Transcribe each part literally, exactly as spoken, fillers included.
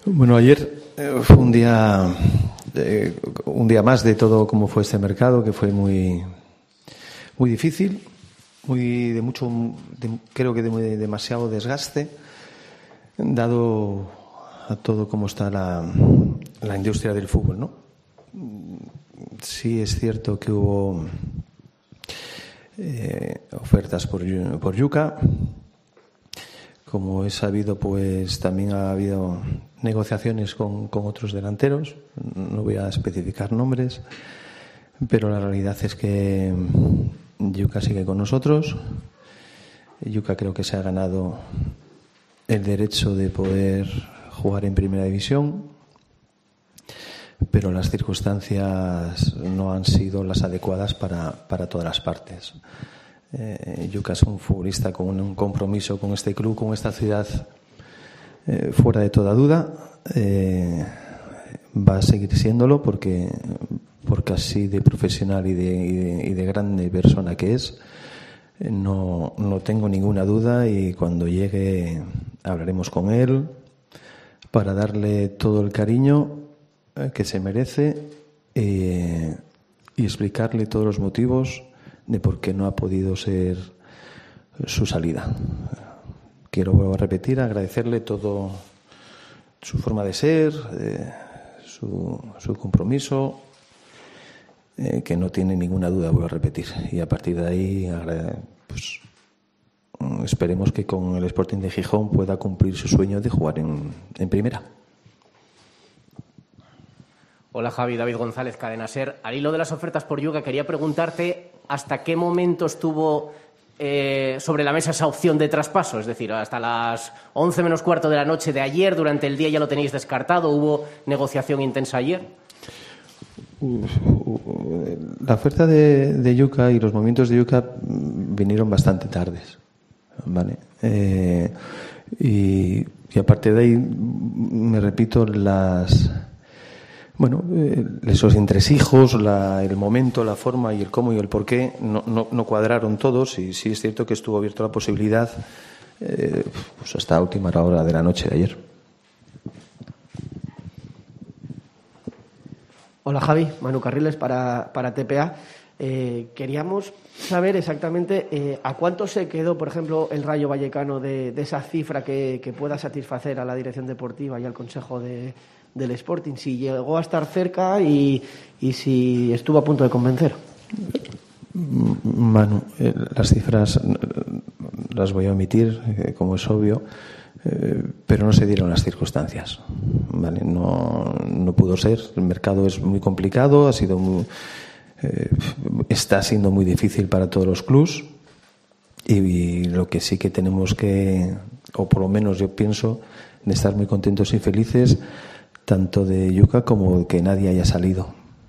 Bueno, ayer eh, fue un día, eh, un día más de todo cómo fue este mercado, que fue muy, muy difícil, muy de mucho, de, creo que de muy, demasiado desgaste, dado a todo cómo está la, la industria del fútbol, ¿no? Sí es cierto que hubo eh, ofertas por, por Yuka. Como he sabido, pues también ha habido negociaciones con, con otros delanteros. No voy a especificar nombres, pero la realidad es que Yuka sigue con nosotros. Yuka creo que se ha ganado el derecho de poder jugar en Primera División, pero las circunstancias no han sido las adecuadas para, para todas las partes. Eh, Yuka es un futbolista con un compromiso con este club, con esta ciudad, eh, fuera de toda duda. Eh, va a seguir siéndolo porque, porque así de profesional y de, y de, y de grande persona que es, eh, no, no tengo ninguna duda, y cuando llegue hablaremos con él para darle todo el cariño eh, que se merece, eh, y explicarle todos los motivos de por qué no ha podido ser su salida. Quiero, vuelvo a repetir, agradecerle todo su forma de ser, eh, su, su compromiso, eh, que no tiene ninguna duda, vuelvo a repetir. Y a partir de ahí, pues, esperemos que con el Sporting de Gijón pueda cumplir su sueño de jugar en, en primera. Hola Javi, David González, Cadena SER. Al hilo de las ofertas por Yuka, quería preguntarte hasta qué momento estuvo eh, sobre la mesa esa opción de traspaso. Es decir, hasta las once menos cuarto de la noche de ayer, durante el día ya lo tenéis descartado. ¿Hubo negociación intensa ayer? La oferta de, de Yuka y los movimientos de Yuka vinieron bastante tardes, ¿vale? Eh, y, y aparte de ahí, me repito, las... Bueno, eh, esos entresijos, la, el momento, la forma y el cómo y el por qué no, no, no cuadraron todos, y sí es cierto que estuvo abierto la posibilidad eh, pues hasta la última hora de la noche de ayer. Hola Javi, Manu Carriles para, para T P A. Eh, queríamos saber exactamente eh, a cuánto se quedó, por ejemplo, el Rayo Vallecano de, de esa cifra que, que pueda satisfacer a la dirección deportiva y al Consejo de, del Sporting, si llegó a estar cerca y, y si estuvo a punto de convencer. Manu, eh, las cifras las voy a omitir, eh, como es obvio, eh, pero no se dieron las circunstancias, ¿vale? No, no pudo ser. El mercado es muy complicado, ha sido muy, eh, está siendo muy difícil para todos los clubs, y, y lo que sí que tenemos que, o por lo menos yo pienso, de estar muy contentos y felices, tanto de Yuka como que nadie haya salido.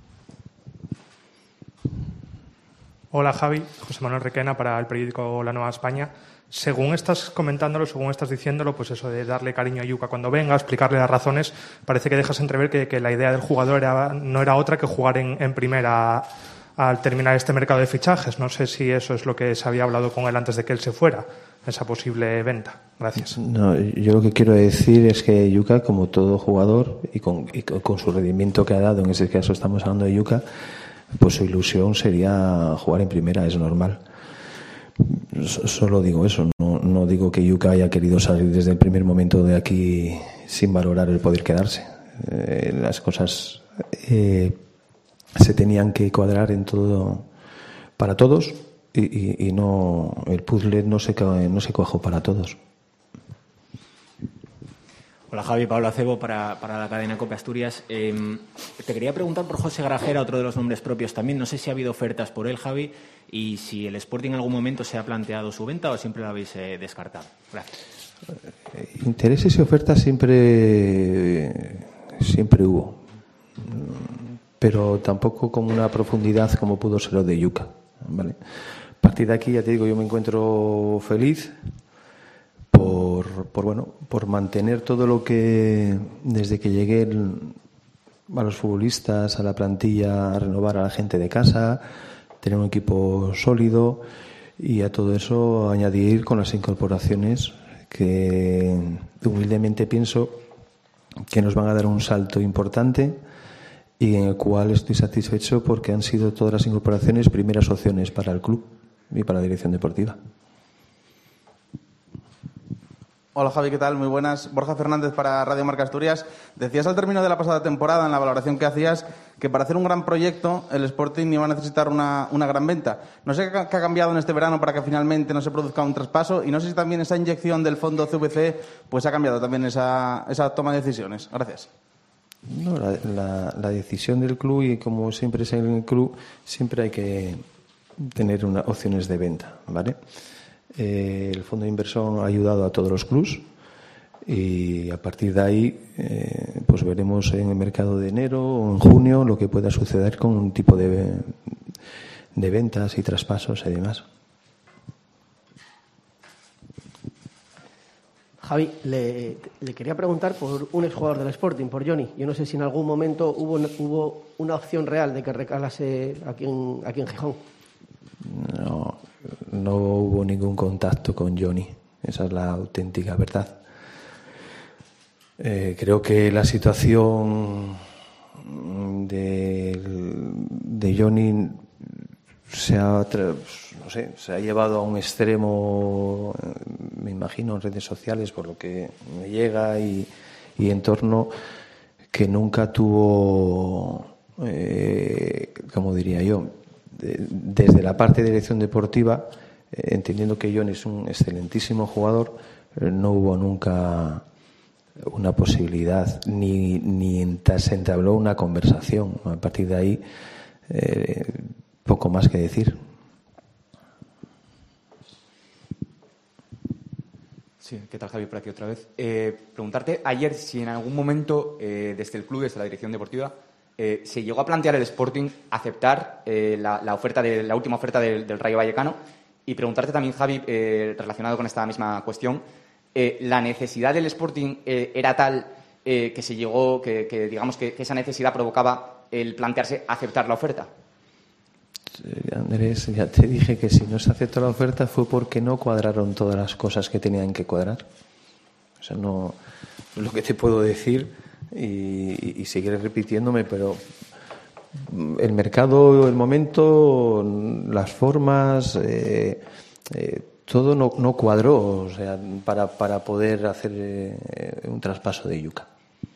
Hola Javi, José Manuel Requena para el periódico La Nueva España. Según estás comentándolo, según estás diciéndolo, pues eso de darle cariño a Yuka cuando venga, explicarle las razones, parece que dejas entrever que, que la idea del jugador era, no era otra que jugar en, en primera al terminar este mercado de fichajes. No sé si eso es lo que se había hablado con él antes de que él se fuera, esa posible venta. Gracias. No, yo lo que quiero decir es que Yuka, como todo jugador, y con, y con su rendimiento que ha dado, en ese caso estamos hablando de Yuka, pues su ilusión sería jugar en primera, es normal. Solo digo eso, no, no digo que Yuka haya querido salir desde el primer momento de aquí sin valorar el poder quedarse. Eh, las cosas eh, se tenían que cuadrar en todo para todos, y, y, y no, el puzzle no se, no se cuajó para todos. Hola Javi, Pablo Acebo para, para la cadena COPE Asturias. Eh, te quería preguntar por José Grajera, otro de los nombres propios también. No sé si ha habido ofertas por él, Javi, y si el Sporting en algún momento se ha planteado su venta o siempre lo habéis eh, descartado. Gracias. Intereses y ofertas siempre, siempre hubo, pero tampoco con una profundidad como pudo ser lo de Yuka, ¿vale? A partir de aquí, ya te digo, yo me encuentro feliz por, por bueno, por mantener todo lo que desde que llegué el, a los futbolistas, a la plantilla, a renovar a la gente de casa, tener un equipo sólido, y a todo eso añadir con las incorporaciones que humildemente pienso que nos van a dar un salto importante y en el cual estoy satisfecho porque han sido todas las incorporaciones primeras opciones para el club y para la dirección deportiva. Hola Javi, ¿qué tal? Muy buenas. Borja Fernández para Radio Marca Asturias. Decías al término de la pasada temporada, en la valoración que hacías, que para hacer un gran proyecto el Sporting iba a necesitar una, una gran venta. No sé qué ha cambiado en este verano para que finalmente no se produzca un traspaso y no sé si también esa inyección del fondo C V C pues ha cambiado también esa, esa toma de decisiones. Gracias. No, la, la, la decisión del club, y como siempre es en el club, siempre hay que tener una, opciones de venta, ¿vale? Eh, el fondo de inversión ha ayudado a todos los clubs y a partir de ahí eh, pues veremos en el mercado de enero o en junio lo que pueda suceder con un tipo de, de ventas y traspasos y demás. Javi, le, le quería preguntar por un exjugador del Sporting, por Johnny. Yo no sé si en algún momento hubo, hubo una opción real de que recalase aquí en, aquí en Gijón. No, no hubo ningún contacto con Johnny. Esa es la auténtica verdad. Eh, creo que la situación de, de Johnny se ha, no sé, se ha llevado a un extremo, me imagino, en redes sociales, por lo que me llega y, y en torno, que nunca tuvo, eh, como diría yo, desde la parte de dirección deportiva, eh, entendiendo que Johnny es un excelentísimo jugador, eh, no hubo nunca una posibilidad ni, ni se entabló una conversación. A partir de ahí, eh, poco más que decir. Sí, ¿qué tal, Javi? Por aquí otra vez. Eh, preguntarte ayer si en algún momento eh, desde el club, desde la dirección deportiva, Eh, se llegó a plantear el Sporting aceptar eh, la, la oferta de la última oferta del, del Rayo Vallecano, y preguntarte también, Javi, eh, relacionado con esta misma cuestión, eh, la necesidad del Sporting eh, era tal eh, que se llegó, que, que digamos que, que esa necesidad provocaba el plantearse aceptar la oferta. Andrés, ya te dije que si no se aceptó la oferta fue porque no cuadraron todas las cosas que tenían que cuadrar. O sea, no es lo que te puedo decir. Y, y seguiré repitiéndome, pero el mercado, el momento, las formas, eh, eh, todo no, no cuadró, o sea, para, para poder hacer eh, un traspaso de Yuka.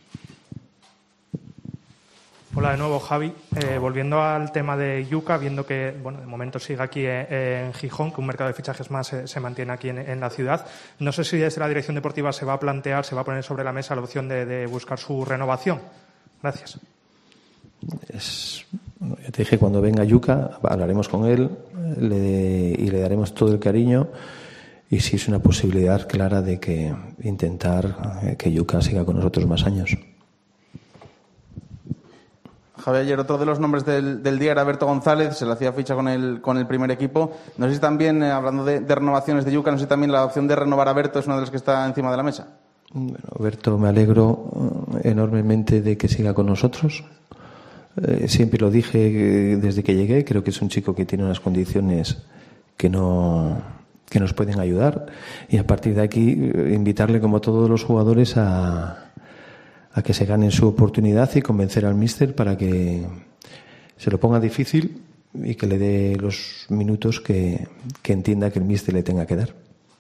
Hola de nuevo, Javi. Eh, volviendo al tema de Yuka, viendo que bueno, de momento sigue aquí en, en Gijón, que un mercado de fichajes más se, se mantiene aquí en, en la ciudad. No sé si desde la dirección deportiva se va a plantear, se va a poner sobre la mesa la opción de, de buscar su renovación. Gracias. Es, ya te dije, cuando venga Yuka hablaremos con él le, y le daremos todo el cariño, y si es una posibilidad clara de que intentar que Yuka siga con nosotros más años. Javier, ayer otro de los nombres del, del día era Berto González, se le hacía ficha con el, con el primer equipo. No sé si también, eh, hablando de, de renovaciones de Yuka, no sé si también la opción de renovar a Berto es una de las que está encima de la mesa. Bueno, Berto, me alegro enormemente de que siga con nosotros. Eh, siempre lo dije desde que llegué, creo que es un chico que tiene unas condiciones que no que nos pueden ayudar, y a partir de aquí invitarle, como todos los jugadores, a a que se ganen su oportunidad y convencer al míster para que se lo ponga difícil y que le dé los minutos que, que entienda que el míster le tenga que dar.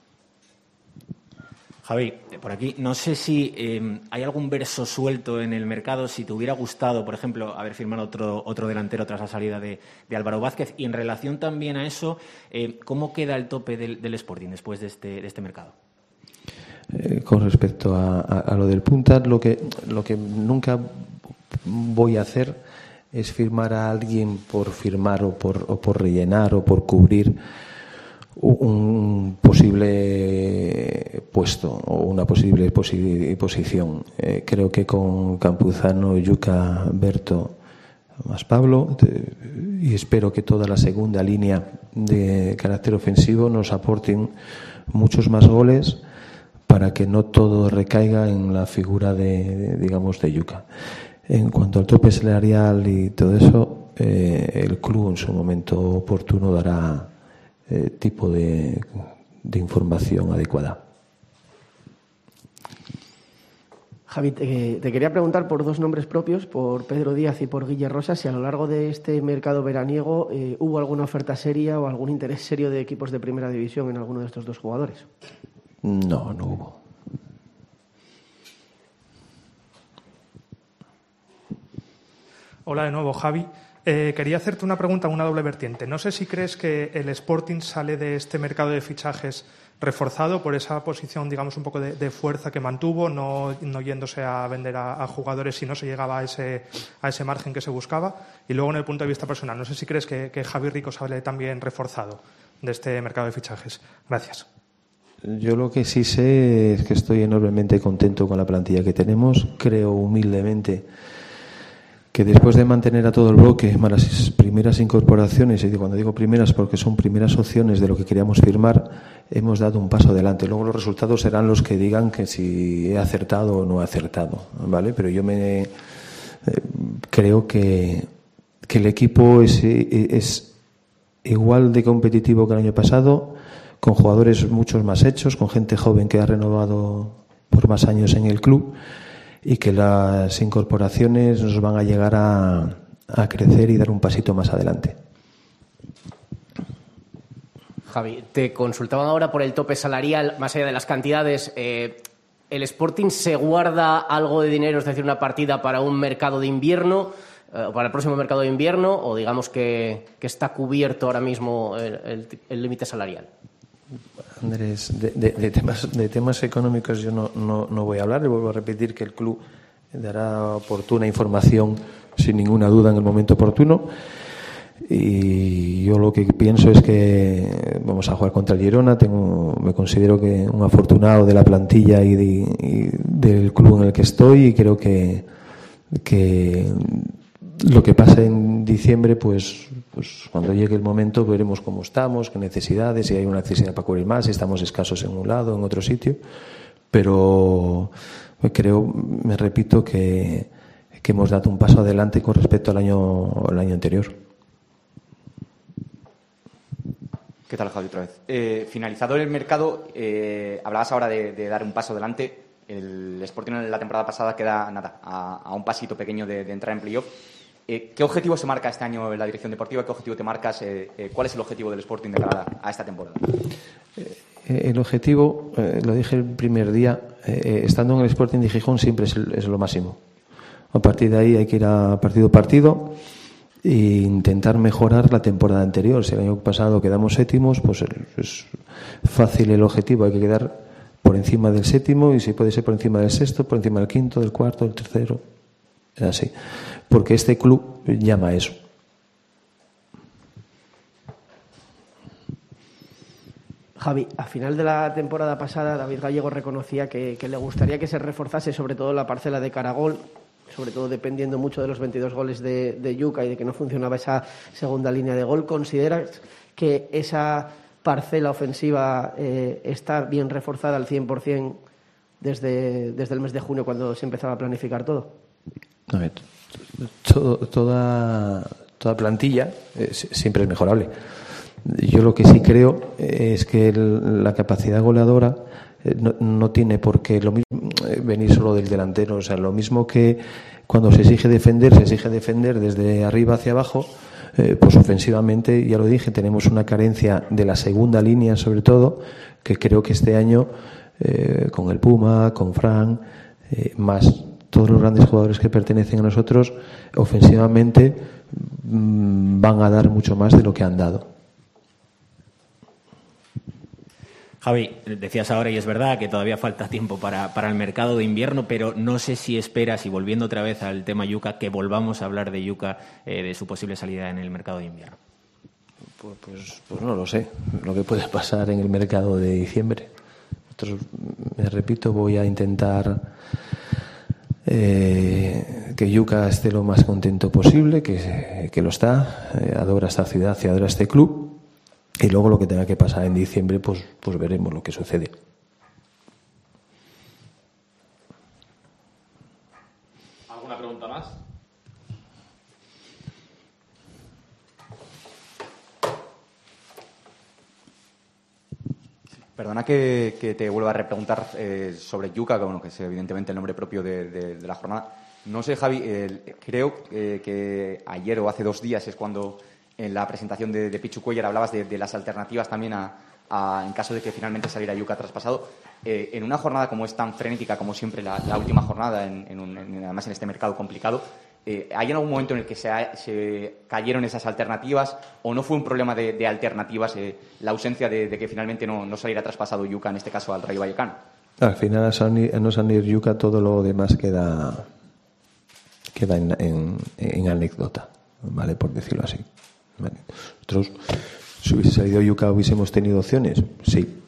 Javi, por aquí, no sé si eh, hay algún verso suelto en el mercado, si te hubiera gustado, por ejemplo, haber firmado otro, otro delantero tras la salida de, de Álvaro Vázquez, y en relación también a eso, eh, ¿cómo queda el tope del, del Sporting después de este, de este mercado? Eh, con respecto a, a, a lo del punta, lo que, lo que nunca voy a hacer es firmar a alguien por firmar o por, o por rellenar o por cubrir un posible puesto o una posible posi- posición. Eh, creo que con Campuzano, Yuka, Berto, más Pablo, te, y espero que toda la segunda línea de carácter ofensivo nos aporten muchos más goles, para que no todo recaiga en la figura de, de digamos, de Yuka. En cuanto al tope salarial y todo eso, eh, el club en su momento oportuno dará eh, tipo de, de información adecuada. Javi, te, te quería preguntar por dos nombres propios, por Pedro Díaz y por Guille Rosa, si a lo largo de este mercado veraniego eh, hubo alguna oferta seria o algún interés serio de equipos de primera división en alguno de estos dos jugadores. No, no hubo. Hola de nuevo, Javi. Eh, quería hacerte una pregunta en una doble vertiente. No sé si crees que el Sporting sale de este mercado de fichajes reforzado por esa posición, digamos, un poco de, de fuerza que mantuvo, no, no yéndose a vender a, a jugadores si no se llegaba a ese, a ese margen que se buscaba. Y luego, en el punto de vista personal, no sé si crees que, que Javi Rico sale también reforzado de este mercado de fichajes. Gracias. Yo lo que sí sé es que estoy enormemente contento con la plantilla que tenemos. Creo humildemente que después de mantener a todo el bloque, más las primeras incorporaciones, y cuando digo primeras porque son primeras opciones de lo que queríamos firmar, hemos dado un paso adelante. Luego los resultados serán los que digan que si he acertado o no he acertado, ¿vale? Pero yo me eh, creo que, que el equipo es, es igual de competitivo que el año pasado, con jugadores muchos más hechos, con gente joven que ha renovado por más años en el club, y que las incorporaciones nos van a llegar a, a crecer y dar un pasito más adelante. Javi, te consultaban ahora por el tope salarial, más allá de las cantidades. Eh, ¿El Sporting se guarda algo de dinero, es decir, una partida para un mercado de invierno, eh, para el próximo mercado de invierno, o digamos que, que está cubierto ahora mismo el límite salarial? Andrés, de, de, de, temas, de temas económicos yo no, no, no voy a hablar. Le vuelvo a repetir que el club dará oportuna información, sin ninguna duda, en el momento oportuno. Y yo lo que pienso es que vamos a jugar contra el Girona. Tengo, me considero que un afortunado de la plantilla y, de, y del club en el que estoy, y creo que, que lo que pasa en diciembre, pues, pues cuando llegue el momento veremos cómo estamos, qué necesidades, si hay una necesidad para cubrir más, si estamos escasos en un lado, en otro sitio. Pero creo, me repito, que, que hemos dado un paso adelante con respecto al año, al año anterior. ¿Qué tal, Javi, otra vez? Eh, finalizado el mercado, eh, hablabas ahora de, de dar un paso adelante. El Sporting en la temporada pasada queda nada a, a un pasito pequeño de, de entrar en playoff. Eh, ¿Qué objetivo se marca este año en la dirección deportiva? ¿Qué objetivo te marcas? Eh, eh, ¿Cuál es el objetivo del Sporting de cara a esta temporada? Eh, el objetivo, eh, lo dije el primer día, eh, estando en el Sporting de Gijón siempre es, el, es lo máximo. A partir de ahí hay que ir a partido a partido e intentar mejorar la temporada anterior. Si el año pasado quedamos séptimos, pues es fácil el objetivo. Hay que quedar por encima del séptimo, y si puede ser por encima del sexto, por encima del quinto, del cuarto, del tercero. Es así. Porque este club llama a eso. Javi, a final de la temporada pasada, David Gallego reconocía que, que le gustaría que se reforzase sobre todo la parcela de cara a gol, sobre todo dependiendo mucho de los veintidós goles de, de Yuka y de que no funcionaba esa segunda línea de gol. ¿Consideras que esa parcela ofensiva eh, está bien reforzada al cien por ciento desde, desde el mes de junio, cuando se empezaba a planificar todo? A ver, todo, toda, toda plantilla eh, siempre es mejorable. Yo lo que sí creo es que el, la capacidad goleadora eh, no, no tiene por qué lo mismo, eh, venir solo del delantero. O sea, lo mismo que cuando se exige defender, se exige defender desde arriba hacia abajo. Eh, pues ofensivamente, ya lo dije, tenemos una carencia de la segunda línea, sobre todo, que creo que este año, eh, con el Puma, con Fran, eh, más todos los grandes jugadores que pertenecen a nosotros, ofensivamente mmm, van a dar mucho más de lo que han dado. Javi, decías ahora, y es verdad, que todavía falta tiempo para, para el mercado de invierno, pero no sé si esperas, y volviendo otra vez al tema Yuka, que volvamos a hablar de Yuka, eh, de su posible salida en el mercado de invierno. Pues, pues, pues no lo sé, lo que puede pasar en el mercado de diciembre. Nosotros, me repito, voy a intentar eh, que Yuka esté lo más contento posible, que, que lo está, eh, adora esta ciudad y adora este club. Y luego lo que tenga que pasar en diciembre, pues, pues veremos lo que sucede. ¿Alguna pregunta más? Perdona que, que te vuelva a repreguntar eh, sobre Yuka, que, bueno, que es evidentemente el nombre propio de, de, de la jornada. No sé, Javi, eh, creo eh, que ayer o hace dos días es cuando en la presentación de, de Pichu Cuéllar hablabas de, de las alternativas también a, a, en caso de que finalmente saliera Yuka traspasado. Eh, en una jornada como es tan frenética como siempre la, la última jornada, en, en un, en, además en este mercado complicado, eh, ¿hay algún momento en el que se, ha, se cayeron esas alternativas o no fue un problema de, de alternativas eh, la ausencia de, de que finalmente no, no saliera traspasado Yuka, en este caso al Rayo Vallecano? Al final, a no salir Yuka, todo lo demás queda, queda en, en, en anécdota, ¿vale? Por decirlo así. ¿Vale? Nosotros, si hubiese salido Yuka, ¿hubiésemos tenido opciones? Sí.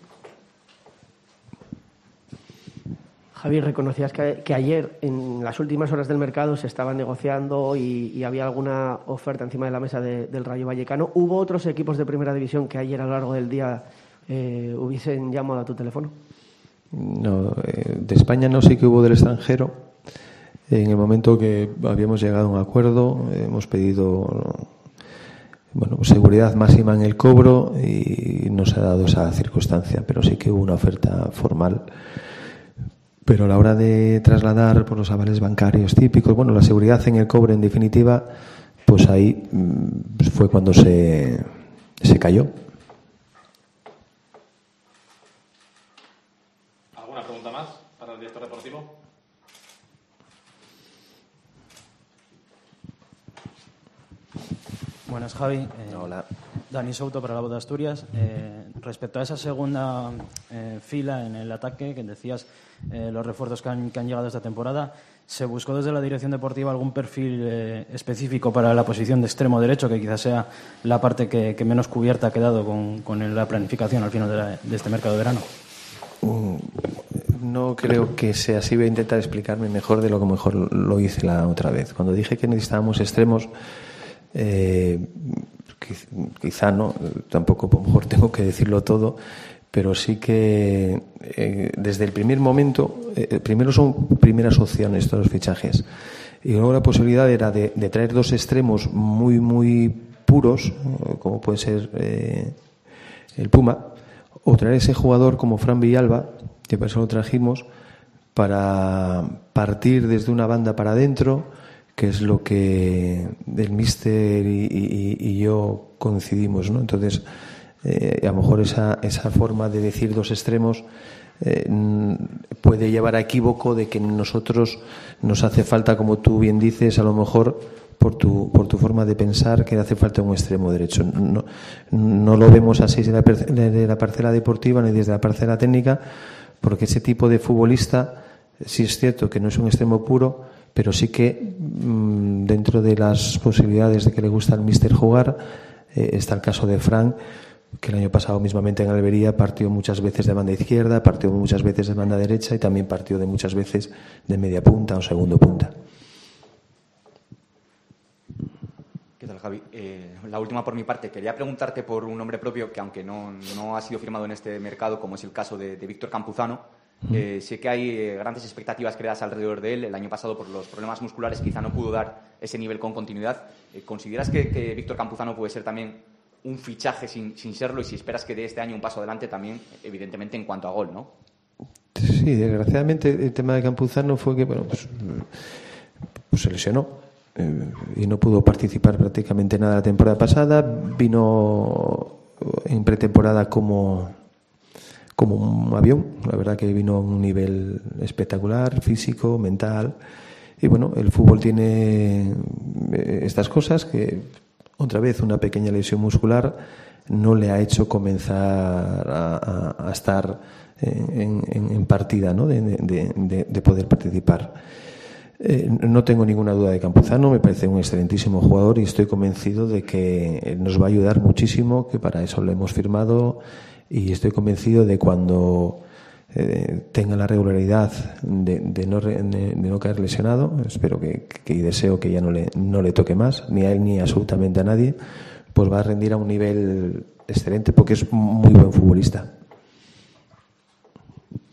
Javier, reconocías que, que ayer, en las últimas horas del mercado, se estaba negociando y, y había alguna oferta encima de la mesa de, del Rayo Vallecano. ¿Hubo otros equipos de primera división que ayer a lo largo del día eh, hubiesen llamado a tu teléfono? No, eh, de España no, sí que hubo del extranjero. En el momento que habíamos llegado a un acuerdo, hemos pedido bueno, seguridad máxima en el cobro y no se ha dado esa circunstancia, pero sí que hubo una oferta formal. Pero a la hora de trasladar por los avales bancarios típicos, bueno, la seguridad en el cobre, en definitiva, pues ahí fue cuando se, se cayó. ¿Alguna pregunta más para el director deportivo? Buenas, Javi. Eh, Hola. Dani Souto para La Voz de Asturias. Eh, respecto a esa segunda eh, fila en el ataque, que decías eh, los refuerzos que han, que han llegado esta temporada, ¿se buscó desde la dirección deportiva algún perfil eh, específico para la posición de extremo derecho, que quizás sea la parte que, que menos cubierta ha quedado con, con la planificación al final de, la, de este mercado de verano? No creo que sea así. Voy a intentar explicarme mejor de lo que mejor lo hice la otra vez. Cuando dije que necesitábamos extremos, eh, quizá no, tampoco a lo mejor tengo que decirlo todo, pero sí que eh, desde el primer momento, eh, primero son primeras opciones todos los fichajes, y luego la posibilidad era de, de traer dos extremos muy muy puros, como puede ser eh, el Puma, o traer ese jugador como Fran Villalba, que por eso lo trajimos, para partir desde una banda para adentro, que es lo que el míster y, y, y yo coincidimos, ¿no? Entonces, eh, a lo mejor esa, esa forma de decir dos extremos eh, puede llevar a equívoco de que nosotros nos hace falta, como tú bien dices, a lo mejor por tu, por tu forma de pensar, que hace falta un extremo derecho. No, no lo vemos así desde la, de la parcela deportiva ni desde la parcela técnica, porque ese tipo de futbolista, sí es cierto que no es un extremo puro, pero sí que mmm, dentro de las posibilidades de que le gusta al míster jugar, eh, está el caso de Fran, que el año pasado mismamente en Almería partió muchas veces de banda izquierda, partió muchas veces de banda derecha y también partió de muchas veces de media punta o segundo punta. ¿Qué tal, Javi? Eh, la última por mi parte. Quería preguntarte por un nombre propio que, aunque no, no ha sido firmado en este mercado, como es el caso de, de Víctor Campuzano. Eh, sé que hay eh, grandes expectativas creadas alrededor de él. El año pasado, por los problemas musculares, quizá no pudo dar ese nivel con continuidad. Eh, ¿Consideras que, que Víctor Campuzano puede ser también un fichaje sin, sin serlo? Y si esperas que dé este año un paso adelante también, evidentemente, en cuanto a gol, ¿no? Sí, desgraciadamente el tema de Campuzano fue que, bueno, pues, pues se lesionó eh, y no pudo participar prácticamente nada la temporada pasada. Vino en pretemporada como... como un avión, la verdad que vino a un nivel espectacular, físico, mental, y bueno, el fútbol tiene estas cosas que, otra vez, una pequeña lesión muscular no le ha hecho comenzar a, a, a estar en, en, en partida, ¿no? de, de, de, de poder participar. Eh, no tengo ninguna duda de Campuzano, me parece un excelentísimo jugador y estoy convencido de que nos va a ayudar muchísimo, que para eso lo hemos firmado. Y estoy convencido de cuando eh, tenga la regularidad de, de, no, de, de no caer lesionado, espero que, que y deseo que ya no le, no le toque más, ni a él ni absolutamente a nadie, pues va a rendir a un nivel excelente porque es muy buen futbolista.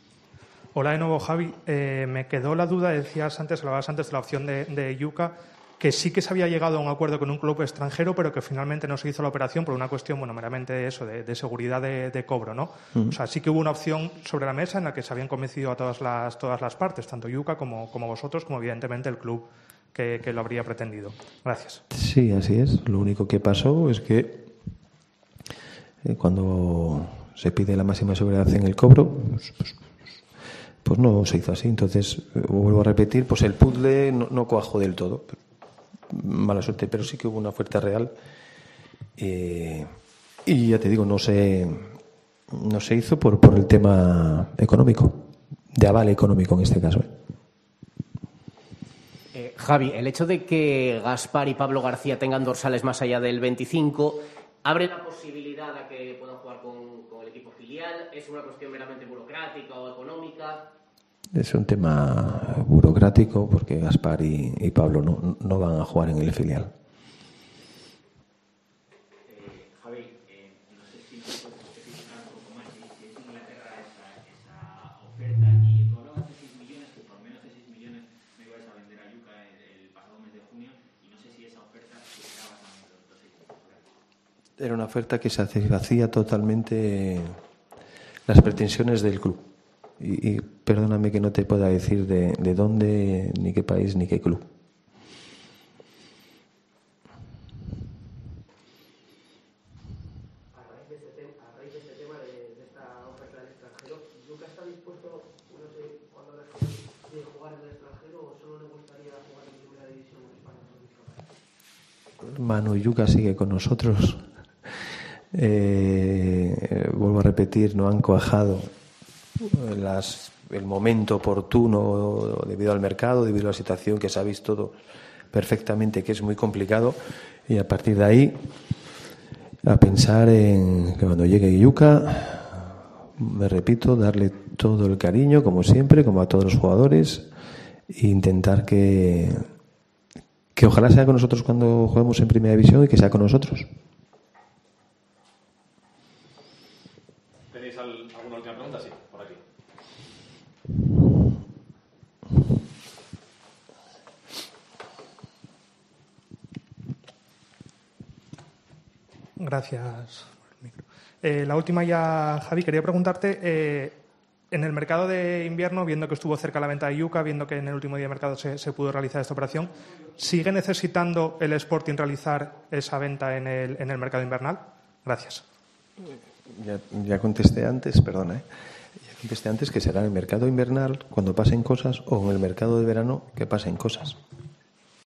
Hola de nuevo, Javi. Eh, me quedó la duda, decías antes, hablabas antes de la opción de, de Yuka. que sí que se había llegado a un acuerdo con un club extranjero, pero que finalmente no se hizo la operación por una cuestión, bueno, meramente de eso, de, de seguridad de, de cobro, ¿no? Uh-huh. O sea, sí que hubo una opción sobre la mesa en la que se habían convencido a todas las, todas las partes, tanto Yuka como, como vosotros, como evidentemente el club que, que lo habría pretendido. Gracias. Sí, así es. Lo único que pasó es que eh, cuando se pide la máxima seguridad en el cobro, pues, pues, pues no se hizo así. Entonces, eh, vuelvo a repetir, pues el puzzle no, no cuajó del todo. Mala suerte, pero sí que hubo una oferta real eh, y ya te digo, no se no se hizo por, por el tema económico, de aval económico en este caso. Eh, Javi, el hecho de que Gaspar y Pablo García tengan dorsales más allá del veinticinco abre la posibilidad a que puedan jugar con, con el equipo filial. ¿Es una cuestión meramente burocrática o económica? Es un tema burocrático porque Gaspar y, y Pablo no, no van a jugar en el filial. Eh, Javi, eh, no sé si nos puedes especificar un poco más si es Inglaterra esa, esa oferta y tú hablabas de seis millones, que por menos de seis millones no ibas a vender a Yuka el, el pasado mes de junio y no sé si esa oferta superaba también los, los seis millones. Era una oferta que se hacía totalmente las pretensiones del club. Y, y perdóname que no te pueda decir de, de dónde, ni qué país, ni qué club. A raíz de este tema, a raíz de, este tema de, de esta oferta del extranjero, ¿Yuka está dispuesto, no sé cuándo de jugar en el extranjero o solo le gustaría jugar en primera división en España? Manu Yuka sigue con nosotros. Eh, vuelvo a repetir, no han cuajado Las, el momento oportuno debido al mercado, debido a la situación que sabéis todo perfectamente que es muy complicado, y a partir de ahí a pensar en que cuando llegue Yuka, me repito, darle todo el cariño como siempre, como a todos los jugadores, e intentar que que ojalá sea con nosotros cuando juguemos en primera división y que sea con nosotros. ¿Tenéis alguna última pregunta? Sí, por aquí. Gracias. Eh, la última ya, Javi, quería preguntarte, eh, en el mercado de invierno, viendo que estuvo cerca la venta de Yuka, viendo que en el último día de mercado se, se pudo realizar esta operación, ¿sigue necesitando el Sporting realizar esa venta en el, en el mercado invernal? Gracias. Ya, ya contesté antes, perdona, ¿eh? ya contesté antes que será en el mercado invernal cuando pasen cosas o en el mercado de verano que pasen cosas.